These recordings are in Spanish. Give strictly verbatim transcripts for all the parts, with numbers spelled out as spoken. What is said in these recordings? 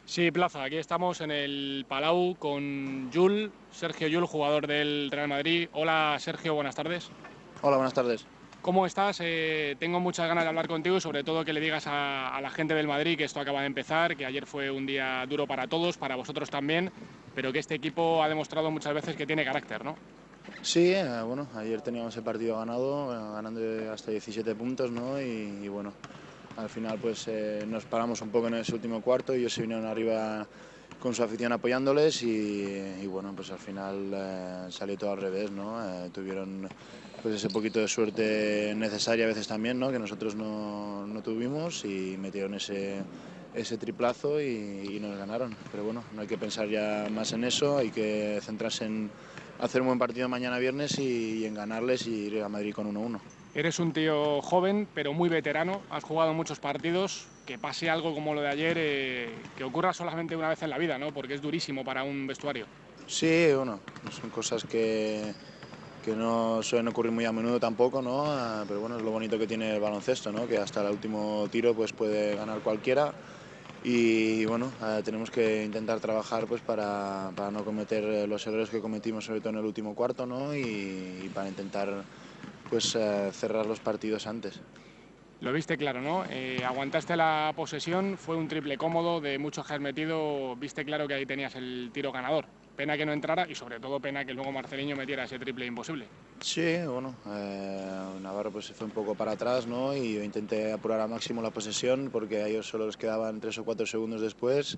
Sí, Plaza, aquí estamos en el Palau con Yul, Sergio Yul, jugador del Real Madrid. Hola Sergio, buenas tardes. Hola, buenas tardes. ¿Cómo estás? Eh, tengo muchas ganas de hablar contigo y sobre todo que le digas a, a la gente del Madrid que esto acaba de empezar, que ayer fue un día duro para todos, para vosotros también, pero que este equipo ha demostrado muchas veces que tiene carácter, ¿no? Sí, eh, bueno, ayer teníamos el partido ganado, eh, ganando hasta diecisiete puntos, ¿no? Y, y bueno, al final pues eh, nos paramos un poco en ese último cuarto y ellos se vinieron arriba con su afición apoyándoles y, y bueno, pues al final eh, salió todo al revés, ¿no? Eh, tuvieron pues ese poquito de suerte necesaria a veces también, ¿no? Que nosotros no, no tuvimos y metieron ese, ese triplazo y, y nos ganaron. Pero bueno, no hay que pensar ya más en eso, hay que centrarse en hacer un buen partido mañana viernes y, y en ganarles y ir a Madrid con uno uno. Eres un tío joven, pero muy veterano, has jugado muchos partidos, que pase algo como lo de ayer, eh, que ocurra solamente una vez en la vida, ¿no? Porque es durísimo para un vestuario. Sí, bueno, son cosas que, que no suelen ocurrir muy a menudo tampoco, ¿no? Ah, pero bueno, es lo bonito que tiene el baloncesto, ¿no? Que hasta el último tiro pues puede ganar cualquiera y bueno, eh, tenemos que intentar trabajar pues para, para no cometer los errores que cometimos sobre todo en el último cuarto, ¿no? Y, y para intentar pues eh, cerrar los partidos antes. Lo viste claro, ¿no? Eh, aguantaste la posesión, fue un triple cómodo, de muchos que has metido, viste claro que ahí tenías el tiro ganador. Pena que no entrara y sobre todo pena que luego Marceliño metiera ese triple imposible. Sí, bueno, eh, Navarro pues se fue un poco para atrás, ¿no? Y yo intenté apurar al máximo la posesión porque a ellos solo les quedaban tres o cuatro segundos después.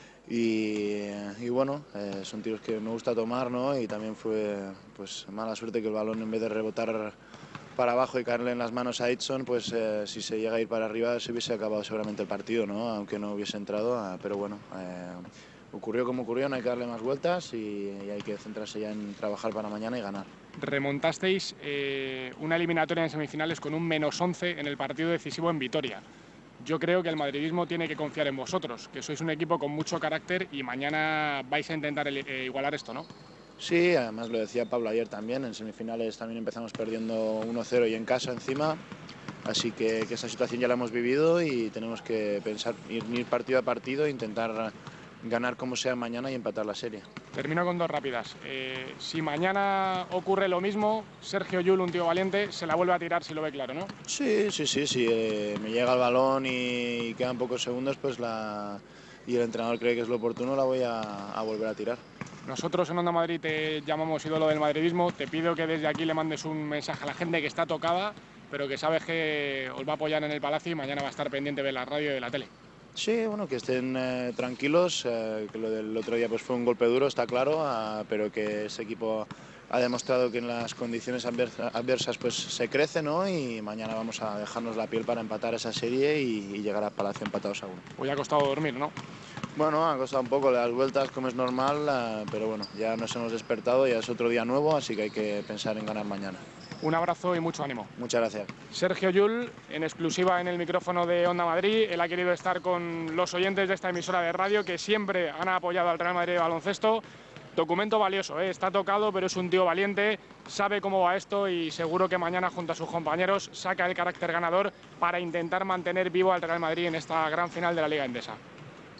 Y, y bueno, eh, son tiros que me gusta tomar, ¿no? Y también fue pues mala suerte que el balón en vez de rebotar para abajo y caerle en las manos a Edson, pues eh, si se llega a ir para arriba se hubiese acabado seguramente el partido, ¿no? Aunque no hubiese entrado, eh, pero bueno, eh, ocurrió como ocurrió, no hay que darle más vueltas y, y hay que centrarse ya en trabajar para mañana y ganar. Remontasteis eh, una eliminatoria en semifinales con un menos once en el partido decisivo en Vitoria. Yo creo que el madridismo tiene que confiar en vosotros, que sois un equipo con mucho carácter y mañana vais a intentar eh, igualar esto, ¿no? Sí, además lo decía Pablo ayer también, en semifinales también empezamos perdiendo uno cero y en casa encima, así que, que esa situación ya la hemos vivido y tenemos que pensar, ir, ir partido a partido e intentar ganar como sea mañana y empatar la serie. Termino con dos rápidas. Eh, si mañana ocurre lo mismo, Sergio Yul, un tío valiente, se la vuelve a tirar si lo ve claro, ¿no? Sí, sí, sí, sí, eh, me llega el balón y quedan pocos segundos, pues la y el entrenador cree que es lo oportuno, la voy a, a volver a tirar. Nosotros en Onda Madrid te llamamos ídolo del madridismo. Te pido que desde aquí le mandes un mensaje a la gente que está tocada, pero que sabes que os va a apoyar en el Palacio y mañana va a estar pendiente de la radio y de la tele. Sí, bueno, que estén eh, tranquilos, eh, que lo del otro día pues fue un golpe duro, está claro, uh, pero que ese equipo ha demostrado que en las condiciones adversas pues se crece, ¿no? Y mañana vamos a dejarnos la piel para empatar esa serie y, y llegar a Palacio empatados a uno. Hoy ha costado dormir, ¿no? Bueno, ha costado un poco, le das vueltas como es normal, uh, pero bueno, ya nos hemos despertado, ya es otro día nuevo, así que hay que pensar en ganar mañana. Un abrazo y mucho ánimo. Muchas gracias. Sergio Yul, en exclusiva en el micrófono de Onda Madrid. Él ha querido estar con los oyentes de esta emisora de radio que siempre han apoyado al Real Madrid de baloncesto. Documento valioso, ¿eh? Está tocado, pero es un tío valiente, sabe cómo va esto y seguro que mañana junto a sus compañeros saca el carácter ganador para intentar mantener vivo al Real Madrid en esta gran final de la Liga Endesa.